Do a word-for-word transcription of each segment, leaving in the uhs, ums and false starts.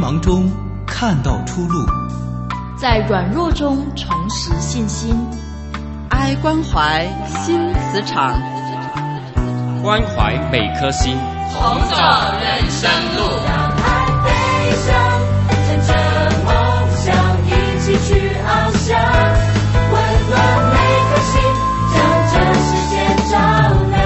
茫中看到出路， 在软弱中重拾信心。 爱关怀新磁场， 关怀每颗心， 同走人生路。 让爱飞翔，乘着梦想一起去翱翔，温暖每颗心，将这世界照亮。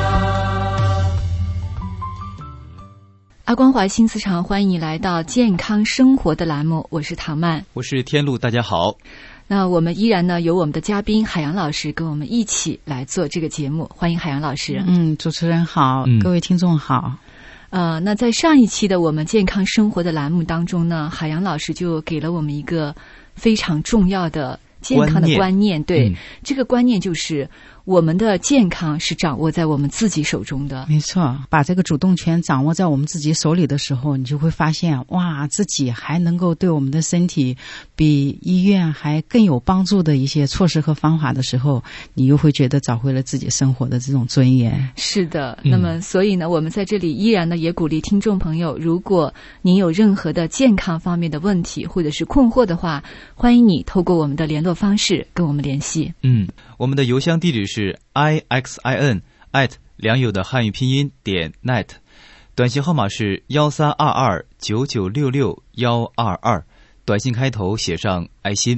阿关怀新磁场，欢迎你来到健康生活的栏目，我是唐曼， 我是天路，大家好。 那我们依然呢有我们的嘉宾海洋老师跟我们一起来做这个节目，欢迎海洋老师。 嗯，主持人好，嗯、各位听众好。 呃，那在上一期的我们健康生活的栏目当中呢，海洋老师就给了我们一个非常重要的健康的观念，对、嗯，这个观念就是我们的健康是掌握在我们自己手中的。 没错，把这个主动权掌握在我们自己手里的时候，你就会发现，哇，自己还能够对我们的身体比医院还更有帮助的一些措施和方法的时候，你又会觉得找回了自己生活的这种尊严。 是的，那么所以呢，我们在这里依然呢也鼓励听众朋友，如果您有任何的健康方面的问题或者是困惑的话，欢迎你透过我们的联络方式跟我们联系。 嗯，我们的邮箱地址是 i x i n at 良友的汉语拼音点 net， 短信号码是幺三二二九九六六幺二二，短信开头写上爱心。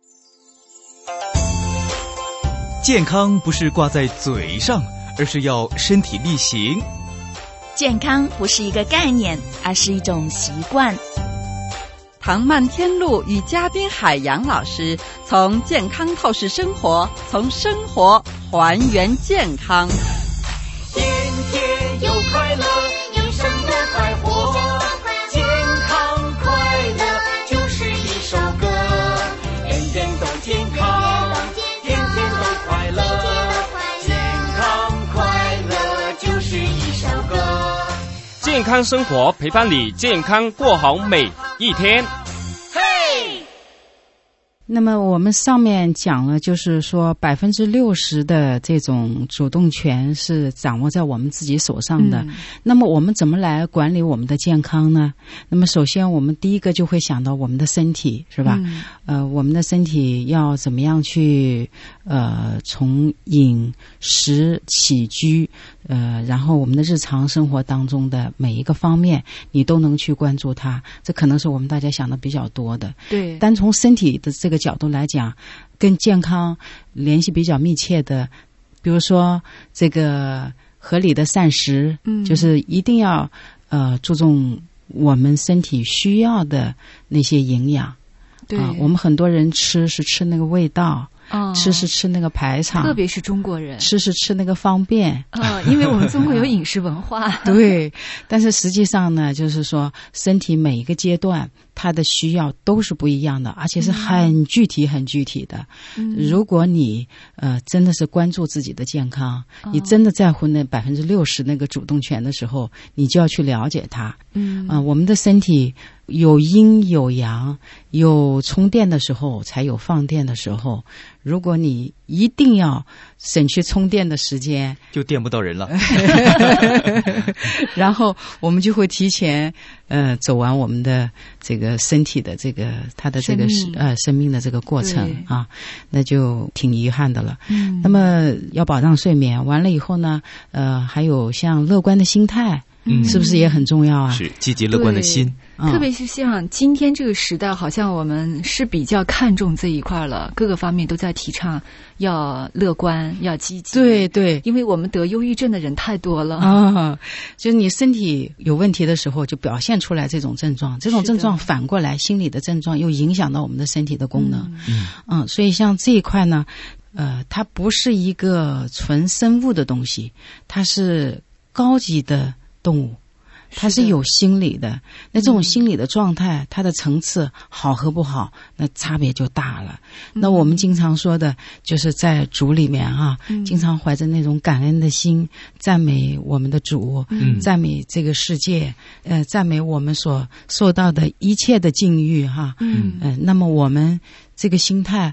健康不是挂在嘴上，而是要身体力行。 健康不是一个概念，而是一种习惯。 唐曼天路与嘉宾海洋老师从健康透视生活，从生活还原健康。 天天有快乐，有生活快活，健康快乐就是一首歌，天天都健康，天天都快乐，健康快乐就是一首歌。 健康生活陪伴你健康过好每一天。 嘿， 那么我们上面讲了，就是说百分之六十的这种主动权是掌握在我们自己手上的、嗯、那么我们怎么来管理我们的健康呢？那么首先我们第一个就会想到我们的身体，是吧、嗯、呃，我们的身体要怎么样去呃，从饮食起居呃，然后我们的日常生活当中的每一个方面你都能去关注它，这可能是我们大家想的比较多的。 对， 单从身体的这个角度来讲，跟健康联系比较密切的，比如说这个合理的膳食，嗯，就是一定要呃注重我们身体需要的那些营养。 对、 啊，我们很多人吃是吃那个味道， 哦、 吃是吃那个排场， 特别是中国人吃是吃那个方便， 呃，因为我们中国有饮食文化。 对，但是实际上呢，就是说身体每一个阶段它的需要都是不一样的，而且是很具体很具体的、嗯、如果你呃真的是关注自己的健康、哦、你真的在乎那百分之六十那个主动权的时候，你就要去了解它。嗯啊、呃，我们的身体有阴有阳，有充电的时候才有放电的时候，如果你一定要省去充电的时间， 就电不到人了然后我们就会提前呃走完我们的这个身体的这个它的这个生呃生命的这个过程啊，那就挺遗憾的了。嗯，那么要保障睡眠，完了以后呢呃还有像乐观的心态，嗯，是不是也很重要啊？ 是，积极乐观的心。 特别是像今天这个时代，好像我们是比较看重这一块了，各个方面都在提倡要乐观要积极。 对对， 因为我们得忧郁症的人太多了啊，就是你身体有问题的时候就表现出来这种症状，这种症状反过来心理的症状又影响到我们的身体的功能。嗯嗯，所以像这一块呢呃，它不是一个纯生物的东西，它是高级的动物，它是有心理的，那这种心理的状态、嗯、它的层次好和不好那差别就大了、嗯、那我们经常说的就是在主里面啊、嗯、经常怀着那种感恩的心赞美我们的主、嗯、赞美这个世界呃，赞美我们所受到的一切的境遇哈、啊、嗯、呃，那么我们这个心态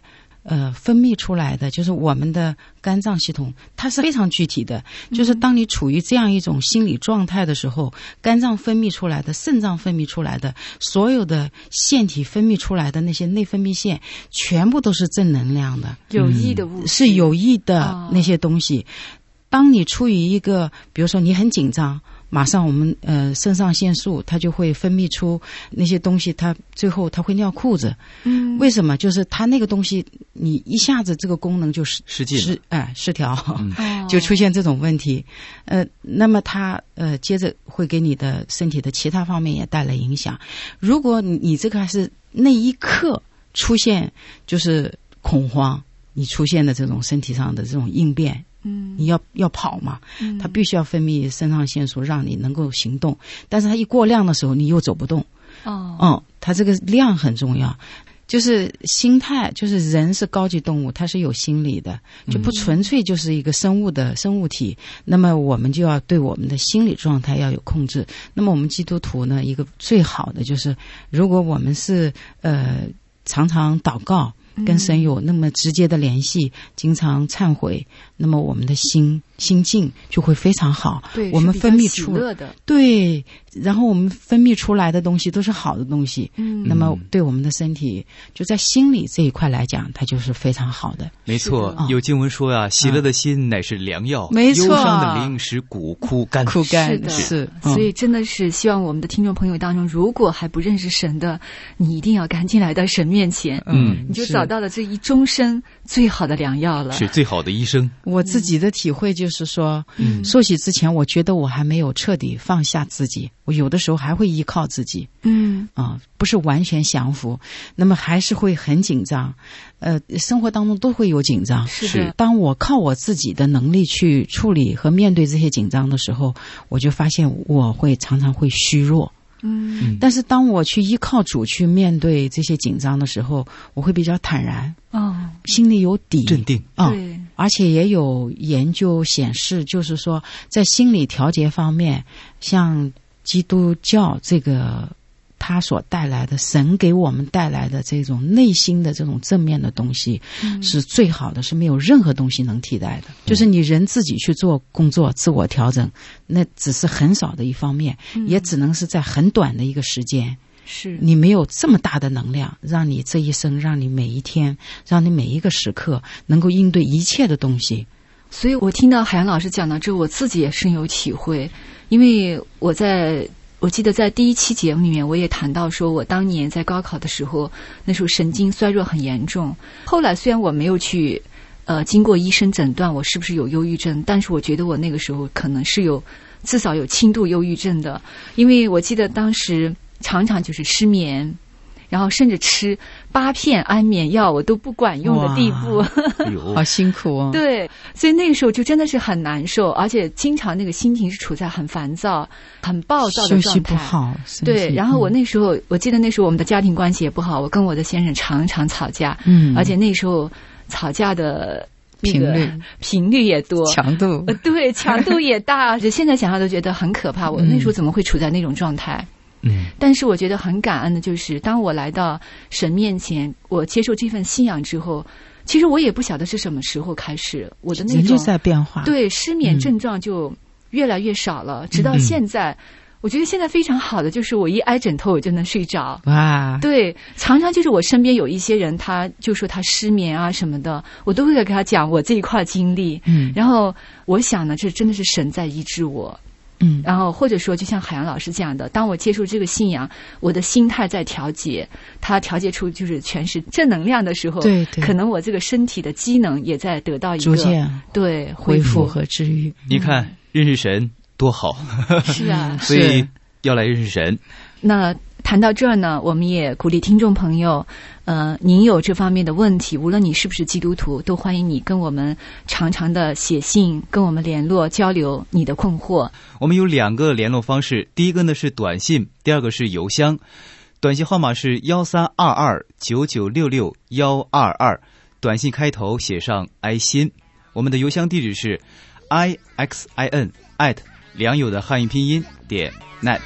呃分泌出来的，就是我们的肝脏系统，它是非常具体的，就是当你处于这样一种心理状态的时候，肝脏分泌出来的、肾脏分泌出来的所有的腺体分泌出来的那些内分泌腺，全部都是正能量的， 有益的物质， 是有益的那些东西。当你处于一个，比如说你很紧张，马上我们呃肾上腺素它就会分泌出那些东西，它最后它会尿裤子。嗯，为什么？就是它那个东西，你一下子这个功能就失失禁失哎失调，嗯、就出现这种问题。呃，那么它呃接着会给你的身体的其他方面也带来影响。如果你你这个还是那一刻出现就是恐慌，你出现的这种身体上的这种应变。嗯，你要要跑嘛，嗯，它必须要分泌肾上腺素让你能够行动，但是它一过量的时候你又走不动。哦，嗯，它这个量很重要，就是心态，就是人是高级动物，它是有心理的，就不纯粹就是一个生物的生物体，嗯，那么我们就要对我们的心理状态要有控制。那么我们基督徒呢，一个最好的就是如果我们是呃常常祷告，跟神有那么直接的联系，经常忏悔，那么我们的心心境就会非常好。 对， 我们分泌出乐的， 对，然后我们分泌出来的东西都是好的东西。嗯，那么对我们的身体，就在心理这一块来讲，它就是非常好的。 没错，有经文说啊，喜乐的心乃是良药， 没错， 忧伤的灵使骨枯干。 枯干是的， 是。 嗯，所以真的是希望我们的听众朋友当中，如果还不认识神的，你一定要赶紧来到神面前。嗯，你就找到了这一终身最好的良药了， 是最好的医生。 我自己的体会就是说，嗯，受洗之前，我觉得我还没有彻底放下自己，我有的时候还会依靠自己，嗯啊、呃，不是完全降服，那么还是会很紧张，呃，生活当中都会有紧张。 是的， 当我靠我自己的能力去处理和面对这些紧张的时候，我就发现我会常常会虚弱。嗯，但是当我去依靠主去面对这些紧张的时候，我会比较坦然，哦，心里有底， 镇定啊、对，而且也有研究显示，就是说在心理调节方面，像基督教这个它所带来的，神给我们带来的这种内心的这种正面的东西，嗯，是最好的，是没有任何东西能替代的。嗯，就是你人自己去做工作，自我调整，那只是很少的一方面，嗯，也只能是在很短的一个时间。是你没有这么大的能量，让你这一生，让你每一天，让你每一个时刻能够应对一切的东西。 所以我听到海洋老师讲到这，我自己也深有体会，因为我在。我记得在第一期节目里面，我也谈到说，我当年在高考的时候，那时候神经衰弱很严重。后来虽然我没有去，呃，经过医生诊断我是不是有忧郁症，但是我觉得我那个时候可能是有，至少有轻度忧郁症的，因为我记得当时常常就是失眠。然后甚至吃八片安眠药我都不管用的地步， 好辛苦哦。 对，所以那个时候就真的是很难受，而且经常那个心情是处在很烦躁、很暴躁的状态。 休息不好， 对。然后我那时候，嗯，我记得那时候我们的家庭关系也不好，我跟我的先生常常吵架，嗯，而且那时候吵架的。那个频率频率也多， 强度呃对强度也大，而且现在想想都觉得很可怕。我那时候怎么会处在那种状态？嗯，但是我觉得很感恩的就是，当我来到神面前，我接受这份信仰之后，其实我也不晓得是什么时候开始，我的那种人就在变化， 对失眠症状就越来越少了，嗯，直到现在。嗯，我觉得现在非常好的就是我一挨枕头我就能睡着。哇，对，常常就是我身边有一些人，他就说他失眠啊什么的，我都会给他讲我这一块经历。嗯，然后我想呢，这真的是神在医治我。嗯，然后或者说就像海洋老师讲的，当我接触这个信仰，我的心态在调节，它调节出就是全是正能量的时候， 对对， 可能我这个身体的机能也在得到一个逐渐对恢复和治愈。 你看，认识神多好。 是啊， 所以要来认识神。 那谈到这儿呢，我们也鼓励听众朋友，呃，您有这方面的问题，无论你是不是基督徒，都欢迎你跟我们常常的写信，跟我们联络交流你的困惑。 我们有两个联络方式，第一个呢是短信，第二个是邮箱。短信号码是幺三二二九九六六幺二二，短信开头写上爱心。我们的邮箱地址是 i x i n at 良友的汉语拼音点 net。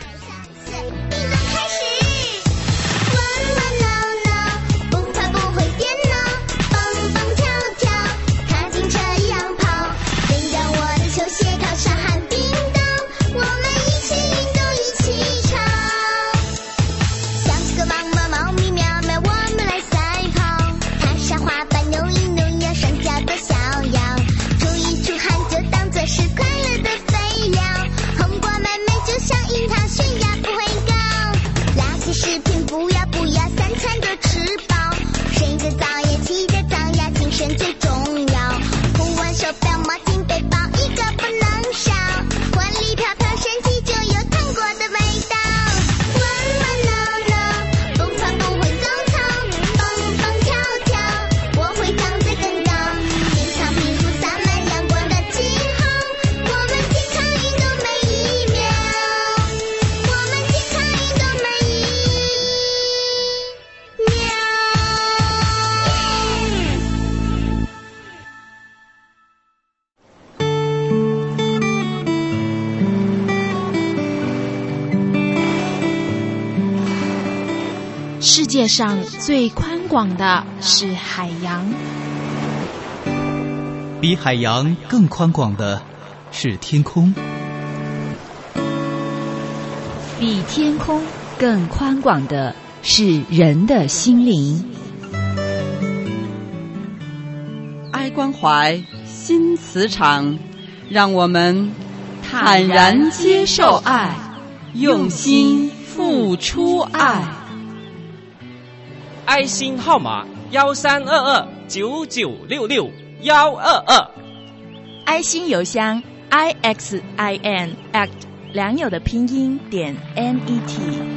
开始，玩玩闹闹，不怕不会电脑，棒棒世界上最宽广的是海洋， 比海洋更宽广的是天空， 比天空更宽广的是人的心灵。 爱关怀新磁场，让我们坦然接受爱，用心付出爱。 爱心号码幺三二二九九六六幺二二， 爱心邮箱 i x i n act 良友的拼音点 n e t。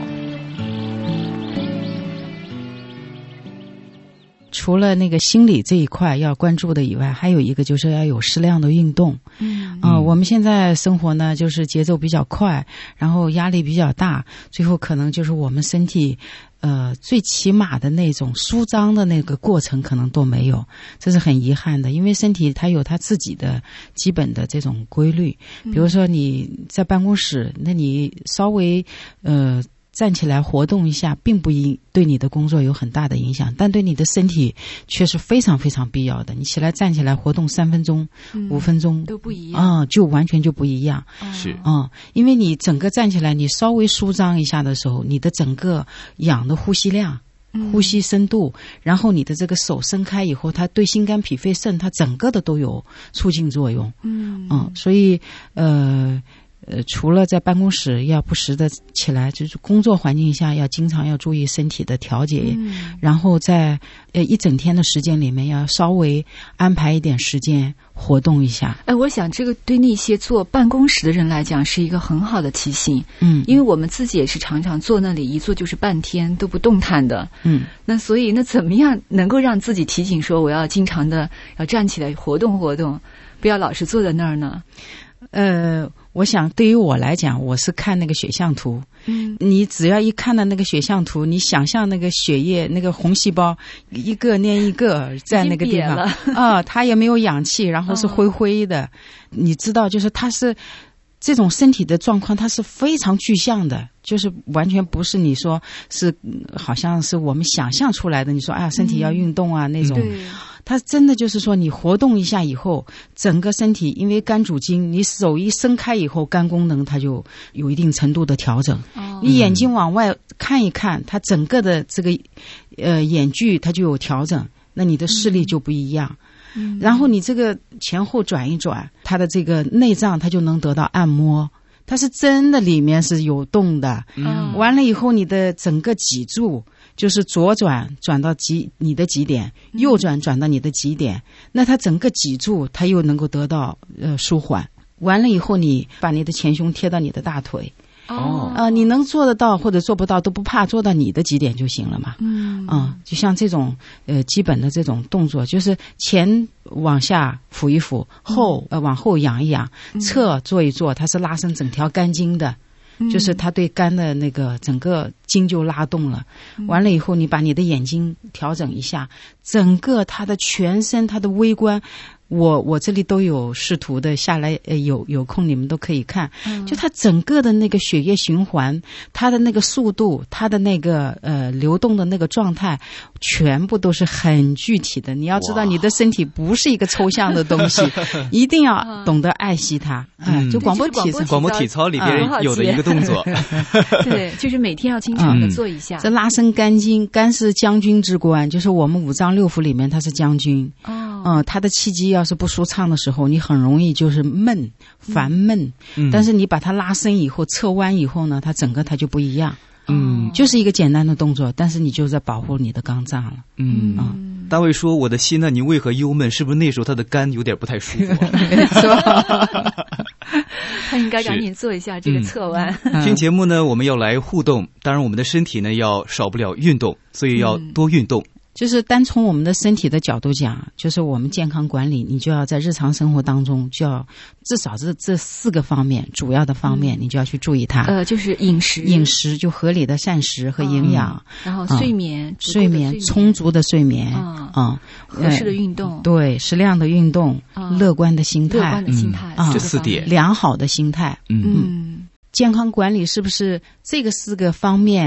除了那个心理这一块要关注的以外，还有一个就是要有适量的运动。嗯，呃，我们现在生活呢，就是节奏比较快，然后压力比较大，最后可能就是我们身体，呃，最起码的那种舒张的那个过程可能都没有，这是很遗憾的。因为身体它有它自己的基本的这种规律，比如说你在办公室，那你稍微呃。站起来活动一下，并不影对你的工作有很大的影响，但对你的身体却是非常非常必要的。你起来站起来活动三分钟、嗯、五分钟都不一样啊、嗯，就完全就不一样。 是啊、嗯，因为你整个站起来，你稍微舒张一下的时候，你的整个氧的呼吸量、呼吸深度，然后你的这个手伸开以后，它对心肝脾肺肾，它整个的都有促进作用。嗯嗯，所以呃。呃，除了在办公室要不时的起来，就是工作环境下要经常要注意身体的调节，嗯、然后在呃一整天的时间里面要稍微安排一点时间活动一下。 哎，我想这个对那些坐办公室的人来讲是一个很好的提醒， 嗯， 因为我们自己也是常常坐那里一坐就是半天都不动弹的， 嗯， 那所以那怎么样能够让自己提醒说我要经常的要站起来活动活动，不要老是坐在那儿呢？ 呃，我想对于我来讲，我是看那个血象图。嗯，你只要一看到那个血象图，你想象那个血液那个红细胞一个连一个在那个地方啊，它也没有氧气，然后是灰灰的，哦、你知道，就是它是这种身体的状况，它是非常具象的。就是完全不是你说是好像是我们想象出来的，你说哎呀身体要运动啊、嗯、那种，它真的就是说你活动一下以后，整个身体因为肝主筋，你手一伸开以后，肝功能它就有一定程度的调整。哦、你眼睛往外看一看，它整个的这个呃眼距它就有调整，那你的视力就不一样。嗯、然后你这个前后转一转，它的这个内脏它就能得到按摩。它是真的里面是有动的，嗯，完了以后你的整个脊柱就是左转转到极你的极点，右转转到你的极点，那它整个脊柱它又能够得到呃舒缓。完了以后你把你的前胸贴到你的大腿。哦，呃，你能做得到或者做不到都不怕，做到你的极点就行了嘛。嗯，啊、呃，就像这种呃基本的这种动作，就是前往下抚一抚，后呃往后仰一仰，侧做一做，它是拉伸整条肝经的。就是它对肝的那个整个筋就拉动了，完了以后你把你的眼睛调整一下，整个它的全身它的微观，我我这里都有视图的下来，呃有有空你们都可以看，就它整个的那个血液循环，它的那个速度，它的那个呃流动的那个状态，全部都是很具体的。你要知道你的身体不是一个抽象的东西，一定要懂得爱惜它。嗯，就广播体操， 广播体操里边有的一个动作。 对，就是每天要经常的做一下。 嗯、这拉伸肝经，肝是将军之官，就是我们五脏六腑里面它是将军。哦，嗯，它的气机要是不舒畅的时候，你很容易就是闷、烦闷。嗯，但是你把它拉伸以后，侧弯以后呢，它整个它就不一样。嗯，就是一个简单的动作，但是你就在保护你的肝脏了。 嗯啊，大卫说：“我的心呢，你为何忧闷？是不是那时候他的肝有点不太舒服、啊？” 没错。 他应该赶紧做一下这个侧弯。 嗯、听节目呢，我们要来互动，当然我们的身体呢要少不了运动，所以要多运动。嗯， 就是单从我们的身体的角度讲，就是我们健康管理，你就要在日常生活当中就要至少是这四个方面主要的方面，你就要去注意它。 呃，就是饮食， 饮食就合理的膳食和营养， 嗯、然后睡眠， 嗯、睡眠充足的睡眠，啊、嗯， 合适的运动， 对，适量的运动，嗯、乐观的心态， 乐观的心态， 嗯、 这四点， 良好的心态， 嗯。 嗯，健康管理是不是这个四个方面？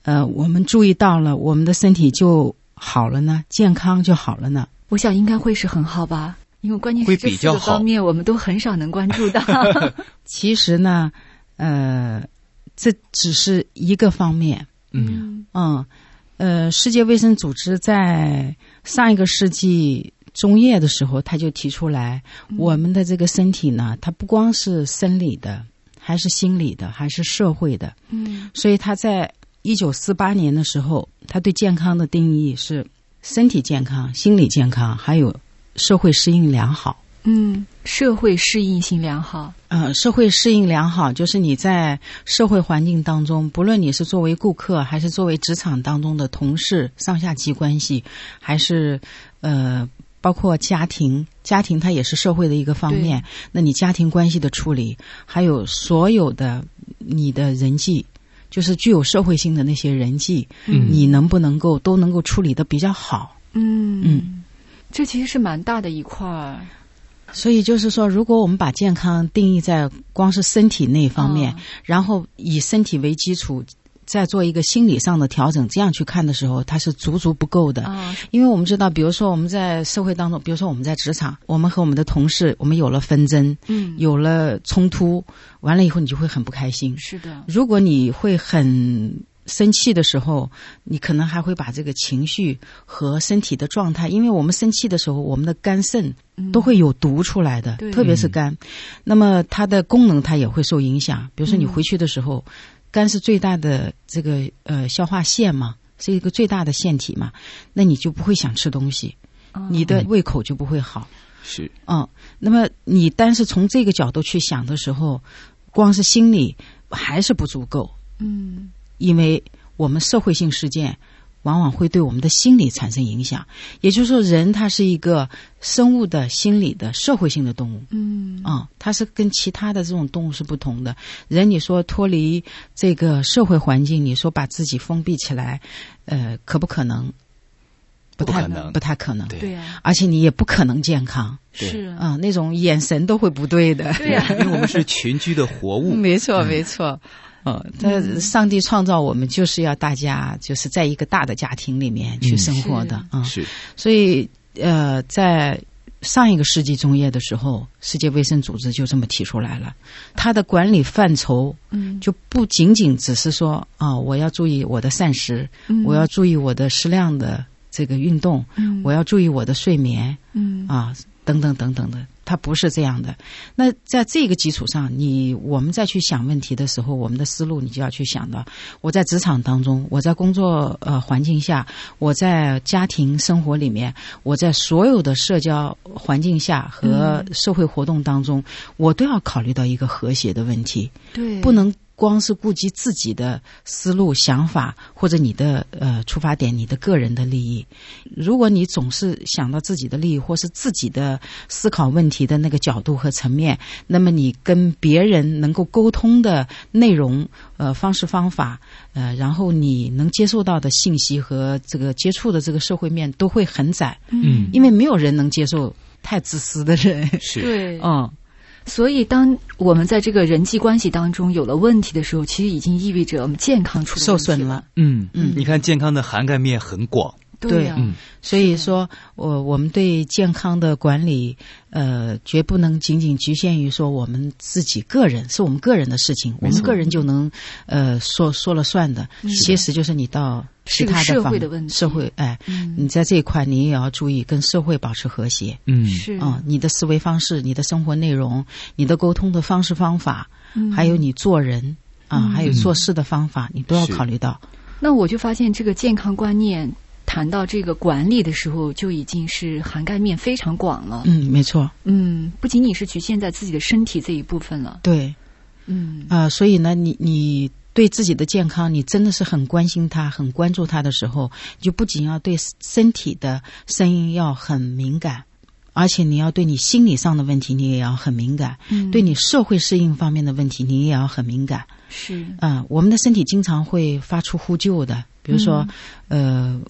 呃，我们注意到了，我们的身体就好了呢，健康就好了呢？ 我想应该会是很好吧，因为关键是这四个方面我们都很少能关注到。 其实呢，呃，这只是一个方面。 嗯嗯呃，世界卫生组织在上一个世纪中叶的时候，他就提出来，嗯、我们的这个身体呢，它不光是生理的，还是心理的，还是社会的。 嗯， 所以他在一九四八年的时候，他对健康的定义是身体健康、心理健康，还有社会适应良好。 嗯，社会适应性良好。 呃，社会适应良好就是你在社会环境当中，不论你是作为顾客，还是作为职场当中的同事、上下级关系，还是呃，包括家庭，家庭它也是社会的一个方面。那你家庭关系的处理，还有所有的你的人际，就是具有社会性的那些人际，嗯，你能不能够都能够处理得比较好？ 嗯嗯， 这其实是蛮大的一块儿。 所以就是说，如果我们把健康定义在光是身体那方面，哦、然后以身体为基础，再做一个心理上的调整，这样去看的时候，它是足足不够的。 哦、 因为我们知道，比如说我们在社会当中，比如说我们在职场，我们和我们的同事，我们有了纷争， 嗯， 有了冲突，完了以后你就会很不开心。 是的， 如果你会很生气的时候，你可能还会把这个情绪和身体的状态，因为我们生气的时候，我们的肝肾都会有毒出来的， 嗯、 特别是肝，那么它的功能它也会受影响。比如说你回去的时候，嗯、肝是最大的这个呃消化腺嘛，是一个最大的腺体嘛，那你就不会想吃东西， 哦、 你的胃口就不会好。 是， 嗯，那么你单是从这个角度去想的时候，光是心理还是不足够。 嗯。 因为我们社会性事件往往会对我们的心理产生影响，也就是说，人他是一个生物的、心理的、社会性的动物。 嗯， 啊、嗯，它是跟其他的这种动物是不同的。人，你说脱离这个社会环境，你说把自己封闭起来，呃，可不可能？不太不可能， 不太可能。 对呀、啊， 而且你也不可能健康。 是啊、嗯，那种眼神都会不对的。 对呀、啊， 因为我们是群居的活物。 没错，没错。呃，他上帝创造我们就是要大家就是在一个大的家庭里面去生活的啊、嗯， 是。 所以呃，在上一个世纪中叶的时候，世界卫生组织就这么提出来了，它的管理范畴， 嗯， 就不仅仅只是说啊，我要注意我的膳食， 嗯， 我要注意我的适量的这个运动， 嗯， 我要注意我的睡眠， 嗯啊。等等等等的，它不是这样的。那在这个基础上，你我们再去想问题的时候，我们的思路你就要去想到，我在职场当中，我在工作呃环境下，我在家庭生活里面，我在所有的社交环境下和社会活动当中，嗯、我都要考虑到一个和谐的问题。 对， 不能光是顾及自己的思路、想法或者你的呃出发点、你的个人的利益。如果你总是想到自己的利益或是自己的思考问题的那个角度和层面，那么你跟别人能够沟通的内容、呃方式方法，呃，然后你能接受到的信息和这个接触的这个社会面都会很窄。 嗯， 因为没有人能接受太自私的人。 是， 对， 嗯。 所以，当我们在这个人际关系当中有了问题的时候，其实已经意味着我们健康出了受损了。 嗯嗯，你看健康的涵盖面很广。 对呀、啊， 嗯，所以说，我我们对健康的管理，呃，绝不能仅仅局限于说我们自己个人，是我们个人的事情，我们个人就能呃说说了算的。 嗯、 其实就是你到其他的社会的问题， 社会哎、 嗯， 你在这一块你也要注意跟社会保持和谐。 嗯， 是啊、嗯，你的思维方式、你的生活内容、你的沟通的方式方法， 嗯、 还有你做人啊、 嗯， 还有做事的方法，你都要考虑到。 那我就发现这个健康观念。谈到这个管理的时候，就已经是涵盖面非常广了。 嗯，没错。 嗯，不仅仅是局限在自己的身体这一部分了。 对， 嗯啊、呃，所以呢，你你对自己的健康，你真的是很关心它、很关注它的时候，你就不仅要对身体的声音要很敏感，而且你要对你心理上的问题，你也要很敏感。 嗯， 对你社会适应方面的问题，你也要很敏感。 是啊、呃，我们的身体经常会发出呼救的，比如说， 嗯、 呃。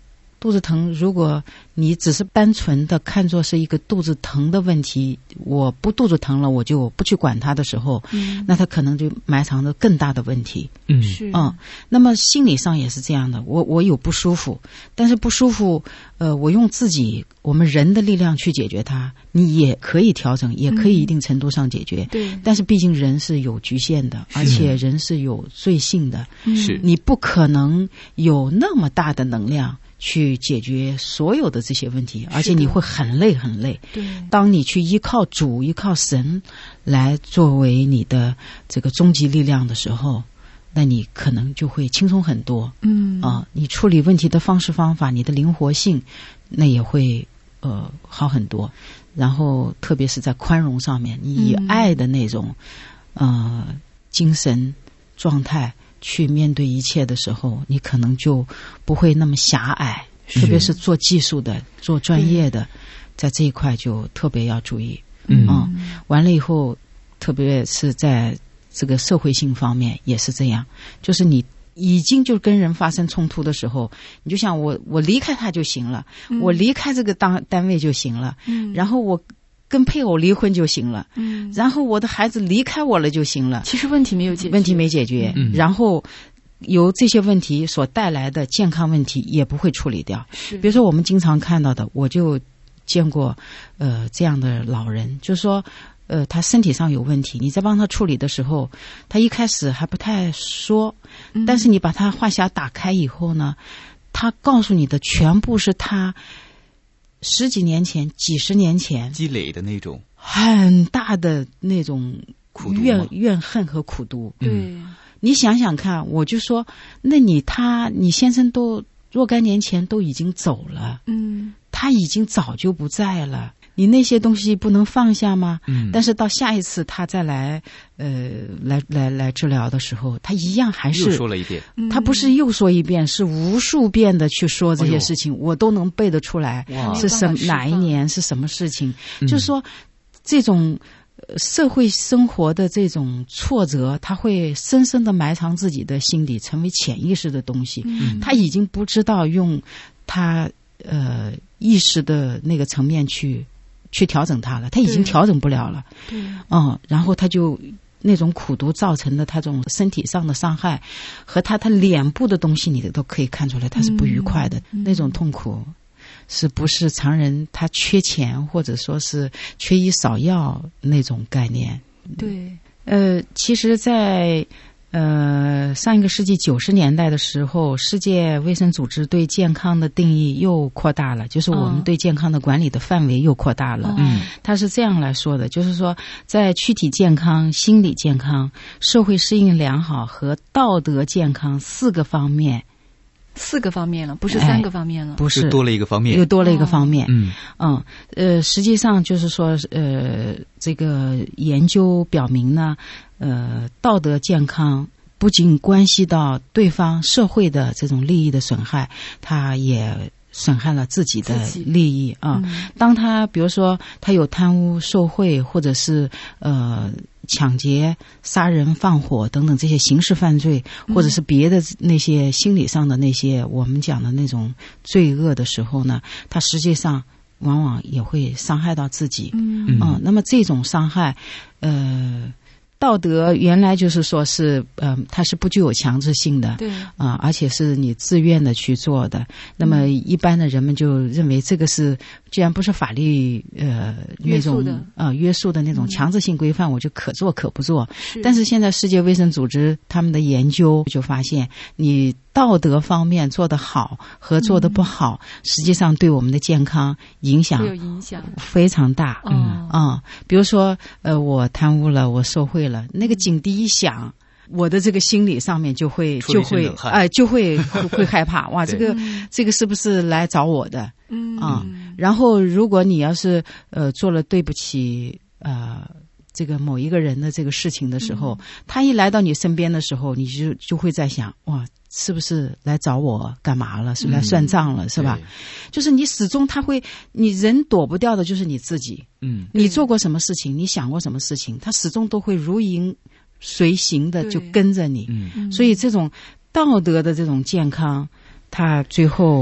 肚子疼，如果你只是单纯的看作是一个肚子疼的问题，我不肚子疼了，我就不去管它的时候，嗯，那它可能就埋藏着更大的问题。 嗯，是， 嗯，那么心理上也是这样的，我我有不舒服，但是不舒服，呃，我用自己我们人的力量去解决它，你也可以调整，也可以一定程度上解决。 对、嗯， 但是毕竟人是有局限的，而且人是有罪性的， 是你不可能有那么大的能量去解决所有的这些问题，而且你会很累很累。 对， 当你去依靠主、依靠神来作为你的这个终极力量的时候，那你可能就会轻松很多。嗯啊，你处理问题的方式方法，你的灵活性，那也会呃好很多。然后特别是在宽容上面，你以爱的那种、嗯、呃精神状态去面对一切的时候，你可能就不会那么狭隘，特别是做技术的、做专业的，在这一块就特别要注意。嗯，嗯完了以后，特别是在这个社会性方面也是这样，就是你已经就跟人发生冲突的时候，你就想我我离开他就行了、嗯、我离开这个单单位就行了、嗯、然后我跟配偶离婚就行了、嗯、然后我的孩子离开我了就行了， 其实问题没有解决， 问题没解决、嗯、然后由这些问题所带来的健康问题也不会处理掉。比如说我们经常看到的，我就见过呃这样的老人，就是说呃，他身体上有问题，你在帮他处理的时候，他一开始还不太说，嗯、但是你把他话匣打开以后呢，他告诉你的全部是他十几年前、几十年前积累的那种很大的那种怨怨恨和苦毒。 对、 嗯，你想想看，我就说，那你他你先生都若干年前都已经走了，嗯，他已经早就不在了。你那些东西不能放下吗？嗯，但是到下一次他再来，呃，来来来治疗的时候，他一样还是又说了一遍。 他不是又说一遍，是无数遍的去说这些事情，哎、我都能背得出来是什哪一年是什么事情。嗯、就是说，这种社会生活的这种挫折，他会深深的埋藏自己的心底，成为潜意识的东西。嗯、他已经不知道用他呃意识的那个层面去。去调整它了，他已经调整不了了。对，嗯，然后他就那种苦毒造成的他这种身体上的伤害，和他他脸部的东西，你都可以看出来，他是不愉快的、嗯、那种痛苦，是不是常人他缺钱或者说是缺医少药那种概念？ 对， 呃，其实，在。呃，上一个世纪九十年代的时候，世界卫生组织对健康的定义又扩大了，就是我们对健康的管理的范围又扩大了。嗯、哦，它是这样来说的，就是说，在躯体健康、心理健康、社会适应良好和道德健康四个方面。 四个方面了，不是三个方面了， 哎、不是多了一个方面， 又多了一个方面。 哦、嗯嗯呃，实际上就是说，呃，这个研究表明呢，呃，道德健康不仅关系到对方社会的这种利益的损害，它也损害了自己的利益啊。嗯、当他比如说他有贪污受贿，或者是呃。抢劫、杀人、放火等等这些刑事犯罪，或者是别的那些心理上的那些我们讲的那种罪恶的时候呢，它实际上往往也会伤害到自己。嗯，嗯那么这种伤害，呃。道德原来就是说是，呃，它是不具有强制性的，对啊、呃，而且是你自愿的去做的。那么一般的人们就认为这个是，既然不是法律呃那种呃约束的那种强制性规范，我就可做可不做。但是现在世界卫生组织他们的研究就发现，你道德方面做得好和做得不好，嗯、实际上对我们的健康影响有影响非常大。嗯啊、嗯，比如说呃，我贪污了，我受贿了。那个警笛一响，我的这个心理上面就会就会哎、呃、就会会害怕哇，这个这个是不是来找我的？嗯啊，然后如果你要是呃做了对不起呃这个某一个人的这个事情的时候，嗯、他一来到你身边的时候，你就就会在想哇，是不是来找我干嘛了？是来算账了，嗯、是吧？就是你始终他会，你人躲不掉的就是你自己。嗯，你做过什么事情，你想过什么事情，他始终都会如影随形的就跟着你。嗯，所以这种道德的这种健康，它最后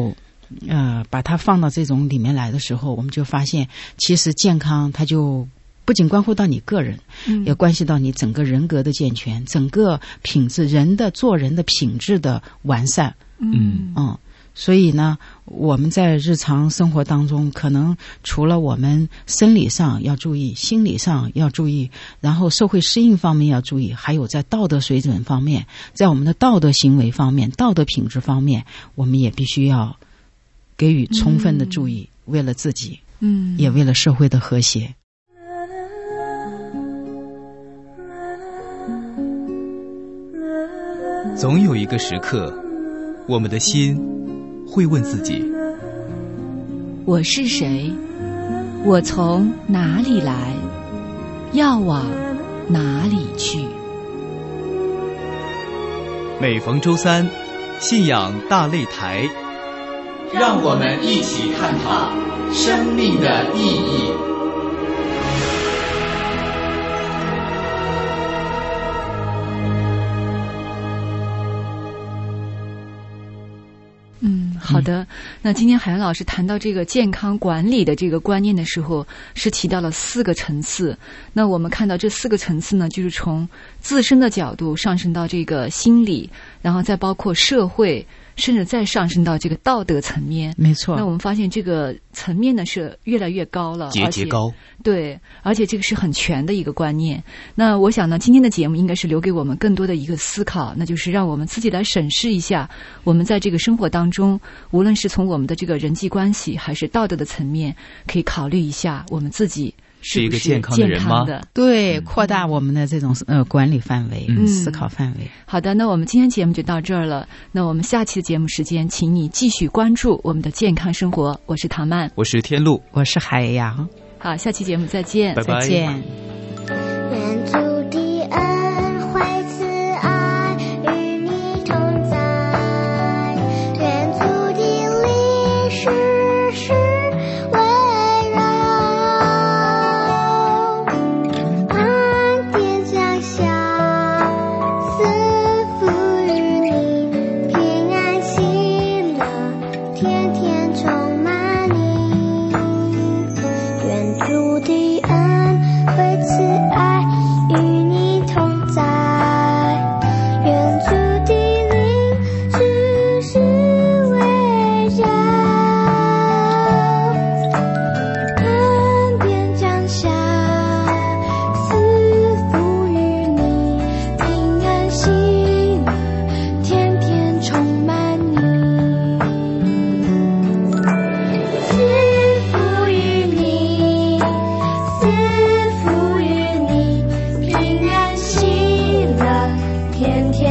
呃把它放到这种里面来的时候，我们就发现其实健康它就不仅关乎到你个人，嗯，也关系到你整个人格的健全，整个品质人的做人的品质的完善。 嗯嗯，所以呢，我们在日常生活当中，可能除了我们生理上要注意，心理上要注意，然后社会适应方面要注意，还有在道德水准方面，在我们的道德行为方面、道德品质方面，我们也必须要给予充分的注意，嗯，为了自己，嗯，也为了社会的和谐。 总有一个时刻，我们的心会问自己： 我是谁？我从哪里来？要往哪里去？ 每逢周三，信仰大擂台， 让我们一起探讨生命的意义。 好的，那今天海洋老师谈到这个健康管理的这个观念的时候，是提到了四个层次。那我们看到这四个层次呢，就是从自身的角度上升到这个心理，然后再包括社会，甚至再上升到这个道德层面。 没错。 那我们发现这个层面呢是越来越高了， 节节高。 对，而且这个是很全的一个观念。那我想呢，今天的节目应该是留给我们更多的一个思考，那就是让我们自己来审视一下，我们在这个生活当中，无论是从我们的这个人际关系，还是道德的层面，可以考虑一下我们自己是不是健康的。 是一个健康的人吗？ 对，扩大我们的这种呃管理范围、嗯、思考范围。 好的，那我们今天节目就到这儿了。那我们下期的节目时间，请你继续关注我们的健康生活。我是唐曼， 我是天路， 我是海洋。 好，下期节目再见， 拜拜， 再见。 愿主的恩惠慈爱与你同在，愿主的灵时时围绕，安定降下，赐福于你，平安喜乐，天天充满你。愿主的恩惠慈爱与你同在，愿主的灵时时围绕，恩典降下，赐福于你，平安喜乐，天天充满你，赐福于你，赐福于你，平安喜乐，天天